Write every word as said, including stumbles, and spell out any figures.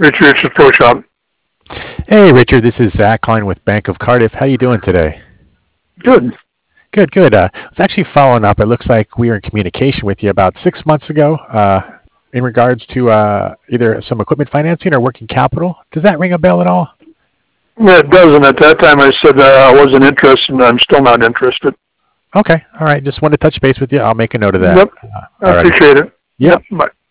Richard, it's the Pro Shop. Hey, Richard, this is Zach calling with Bank of Cardiff. How you doing today? Good. Good, good. Uh, I was actually following up. It looks like we were in communication with you about six months ago uh, in regards to uh, either some equipment financing or working capital. Does that ring a bell at all? Yeah, it doesn't. At that time, I said uh, I wasn't interested, and I'm still not interested. Okay, all right. Just wanted to touch base with you. I'll make a note of that. Yep. Uh, I appreciate it. Yep. Yep. Bye.